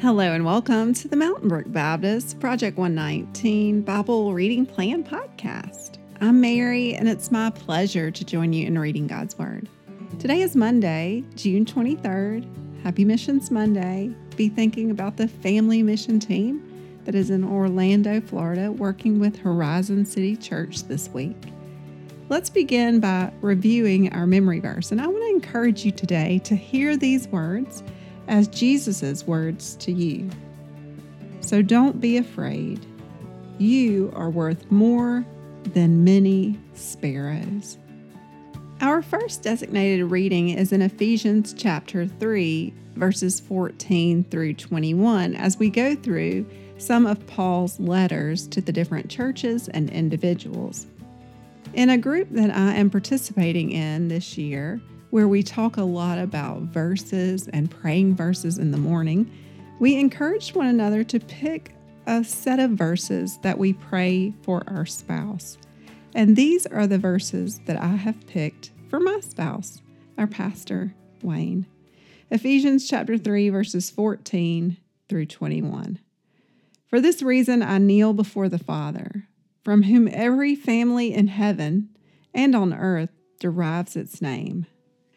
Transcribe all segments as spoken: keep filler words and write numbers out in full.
Hello and welcome to the Mountain Brook Baptist Project one nineteen Bible Reading Plan Podcast. I'm Mary, and it's my pleasure to join you in reading God's Word. Today is Monday, June twenty-third. Happy Missions Monday. Be thinking about the family mission team that is in Orlando, Florida, working with Horizon City Church this week. Let's begin by reviewing our memory verse, and I want to encourage you today to hear these words as Jesus' words to you. So don't be afraid. You are worth more than many sparrows. Our first designated reading is in Ephesians chapter three, verses fourteen through twenty-one, as we go through some of Paul's letters to the different churches and individuals. In a group that I am participating in this year, where we talk a lot about verses and praying verses in the morning, we encouraged one another to pick a set of verses that we pray for our spouse. And these are the verses that I have picked for my spouse, our pastor, Wayne. Ephesians chapter three, verses fourteen through twenty-one. For this reason I kneel before the Father, from whom every family in heaven and on earth derives its name.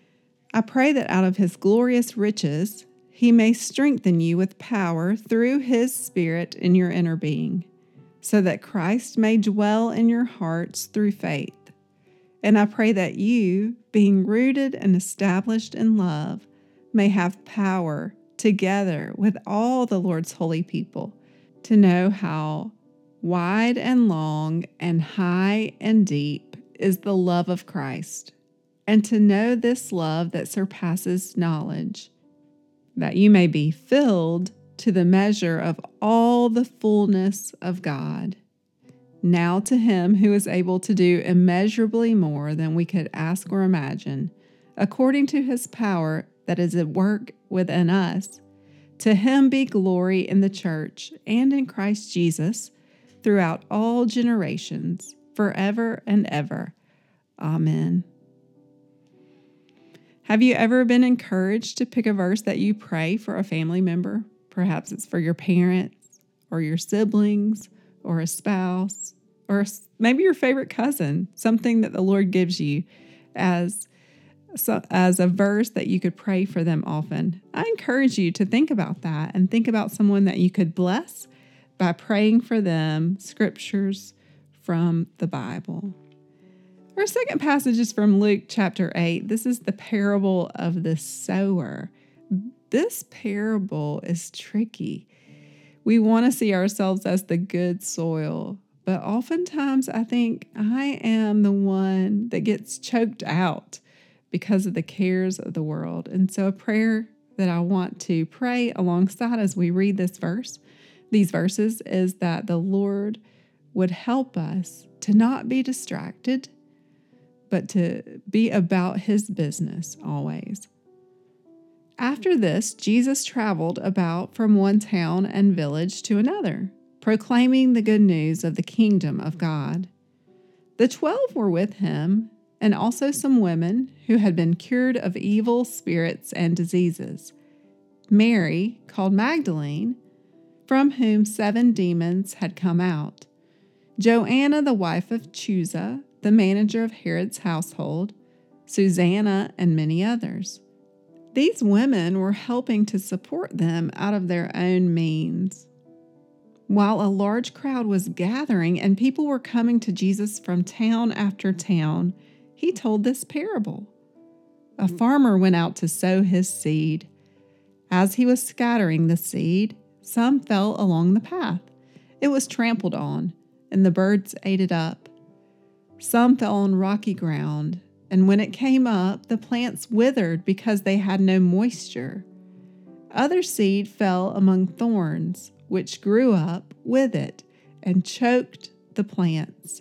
I pray that out of his glorious riches, he may strengthen you with power through his Spirit in your inner being, so that Christ may dwell in your hearts through faith. And I pray that you, being rooted and established in love, may have power, together with all the Lord's holy people, to know how wide and long and high and deep is the love of Christ, and to know this love that surpasses knowledge, that you may be filled to the measure of all the fullness of God. Now to him who is able to do immeasurably more than we could ask or imagine, according to his power that is at work within us, to him be glory in the church and in Christ Jesus throughout all generations, forever and ever. Amen. Have you ever been encouraged to pick a verse that you pray for a family member? Perhaps it's for your parents or your siblings or a spouse or maybe your favorite cousin, something that the Lord gives you as, as a verse that you could pray for them often. I encourage you to think about that and think about someone that you could bless by praying for them scriptures from the Bible. Our second passage is from Luke chapter eight. This is the parable of the sower. This parable is tricky. We want to see ourselves as the good soil, but oftentimes I think I am the one that gets choked out because of the cares of the world. And so a prayer that I want to pray alongside as we read this verse, these verses, is that the Lord would help us to not be distracted, but to be about his business always. After this, Jesus traveled about from one town and village to another, proclaiming the good news of the kingdom of God. The twelve were with him, and also some women who had been cured of evil spirits and diseases. Mary, called Magdalene, from whom seven demons had come out. Joanna, the wife of Chuza, the manager of Herod's household, Susanna, and many others. These women were helping to support them out of their own means. While a large crowd was gathering and people were coming to Jesus from town after town, he told this parable. A farmer went out to sow his seed. As he was scattering the seed, some fell along the path. It was trampled on, and the birds ate it up. Some fell on rocky ground, and when it came up, the plants withered because they had no moisture. Other seed fell among thorns, which grew up with it and choked the plants.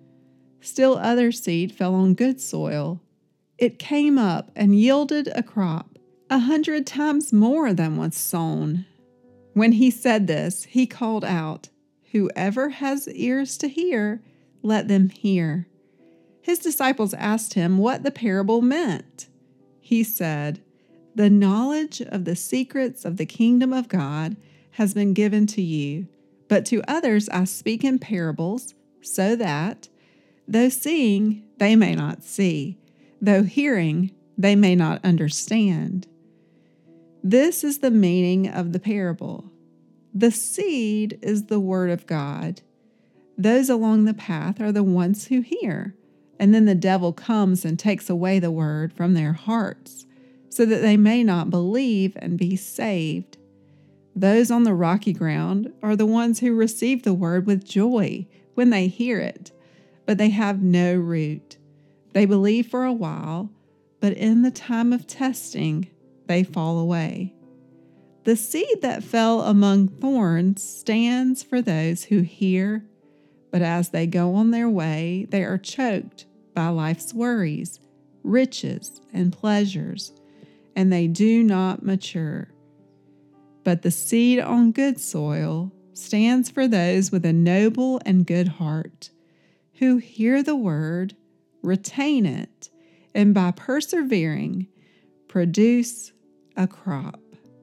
Still other seed fell on good soil. It came up and yielded a crop, a hundred times more than was sown. When he said this, he called out, "Whoever has ears to hear, let them hear." His disciples asked him what the parable meant. He said, "The knowledge of the secrets of the kingdom of God has been given to you, but to others I speak in parables, so that, though seeing, they may not see, though hearing, they may not understand. This is the meaning of the parable. The seed is the word of God. Those along the path are the ones who hear, and then the devil comes and takes away the word from their hearts, so that they may not believe and be saved. Those on the rocky ground are the ones who receive the word with joy when they hear it, but they have no root. They believe for a while, but in the time of testing, they fall away. The seed that fell among thorns stands for those who hear, but as they go on their way, they are choked by life's worries, riches, and pleasures, and they do not mature. But the seed on good soil stands for those with a noble and good heart, who hear the word, retain it, and by persevering, produce a crop.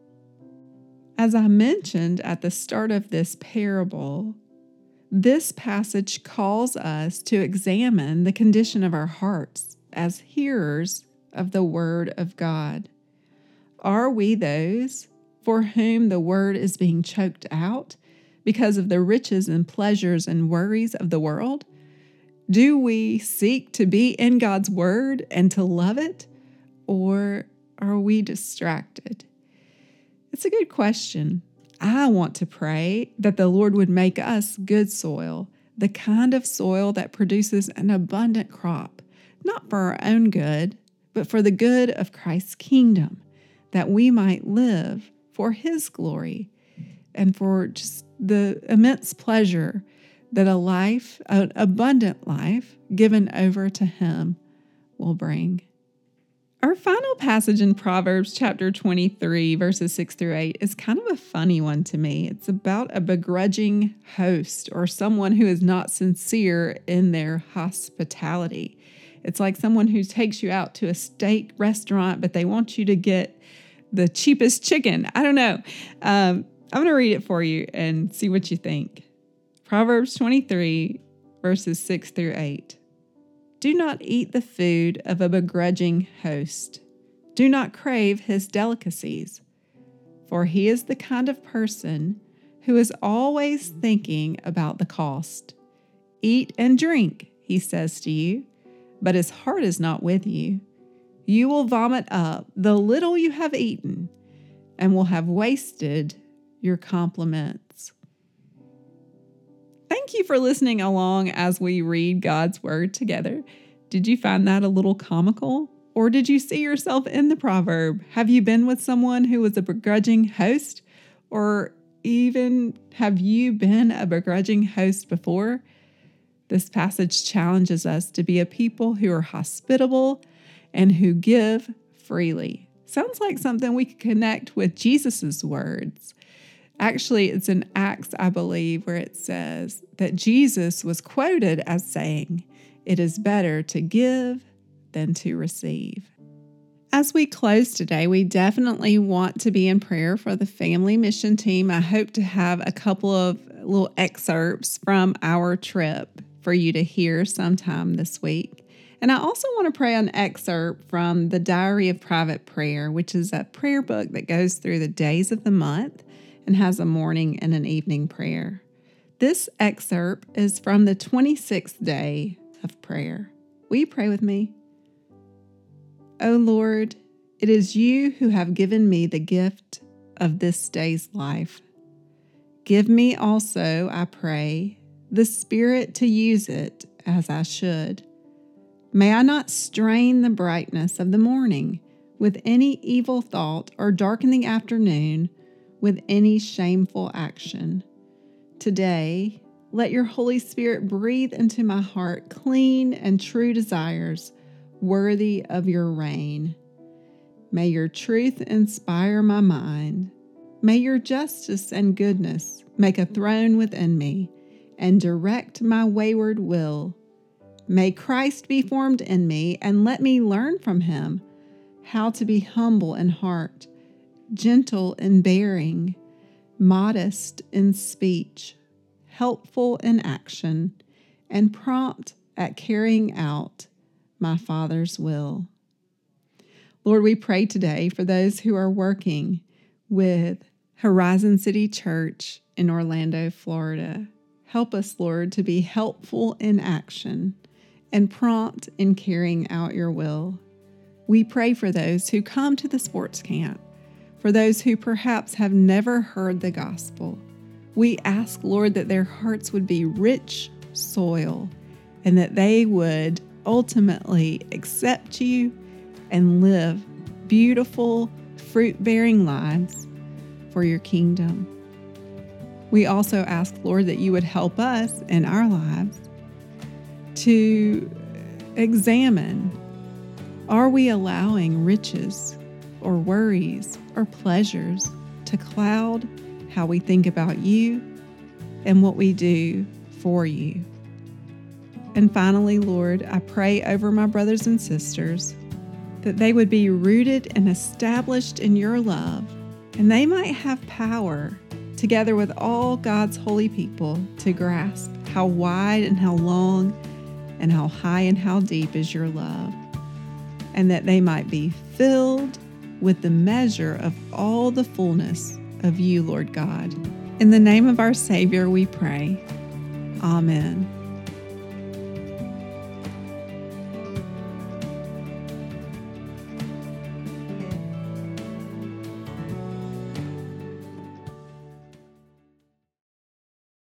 As I mentioned at the start of this parable, this passage calls us to examine the condition of our hearts as hearers of the Word of God. Are we those for whom the Word is being choked out because of the riches and pleasures and worries of the world? Do we seek to be in God's Word and to love it, or are we distracted? It's a good question. I want to pray that the Lord would make us good soil, the kind of soil that produces an abundant crop, not for our own good, but for the good of Christ's kingdom, that we might live for His glory and for just the immense pleasure that a life, an abundant life given over to Him will bring. Our final passage in Proverbs chapter twenty-three, verses six through eight, is kind of a funny one to me. It's about a begrudging host or someone who is not sincere in their hospitality. It's like someone who takes you out to a steak restaurant, but they want you to get the cheapest chicken. I don't know. Um, I'm going to read it for you and see what you think. Proverbs twenty-three, verses six through eight. Do not eat the food of a begrudging host. Do not crave his delicacies, for he is the kind of person who is always thinking about the cost. Eat and drink, he says to you, but his heart is not with you. You will vomit up the little you have eaten and will have wasted your compliments. Thank you for listening along as we read God's Word together. Did you find that a little comical? Or did you see yourself in the proverb? Have you been with someone who was a begrudging host? Or even have you been a begrudging host before? This passage challenges us to be a people who are hospitable and who give freely. Sounds like something we could connect with Jesus's words. Actually, it's in Acts, I believe, where it says that Jesus was quoted as saying, "It is better to give than to receive." As we close today, we definitely want to be in prayer for the family mission team. I hope to have a couple of little excerpts from our trip for you to hear sometime this week. And I also want to pray an excerpt from the Diary of Private Prayer, which is a prayer book that goes through the days of the month and has a morning and an evening prayer. This excerpt is from the twenty-sixth day of prayer. Will you pray with me? O Lord, it is you who have given me the gift of this day's life. Give me also, I pray, the spirit to use it as I should. May I not strain the brightness of the morning with any evil thought or darken the afternoon with any shameful action. Today, let your Holy Spirit breathe into my heart clean and true desires worthy of your reign. May your truth inspire my mind. May your justice and goodness make a throne within me and direct my wayward will. May Christ be formed in me and let me learn from him how to be humble in heart, gentle in bearing, modest in speech, helpful in action, and prompt at carrying out my Father's will. Lord, we pray today for those who are working with Horizon City Church in Orlando, Florida. Help us, Lord, to be helpful in action and prompt in carrying out your will. We pray for those who come to the sports camp, for those who perhaps have never heard the gospel. We ask, Lord, that their hearts would be rich soil and that they would ultimately accept you and live beautiful, fruit-bearing lives for your kingdom. We also ask, Lord, that you would help us in our lives to examine, are we allowing riches or worries or pleasures to cloud how we think about you and what we do for you? And finally, Lord, I pray over my brothers and sisters that they would be rooted and established in your love, and they might have power, together with all God's holy people, to grasp how wide and how long and how high and how deep is your love, and that they might be filled with the measure of all the fullness of you, Lord God. In the name of our Savior we pray. Amen.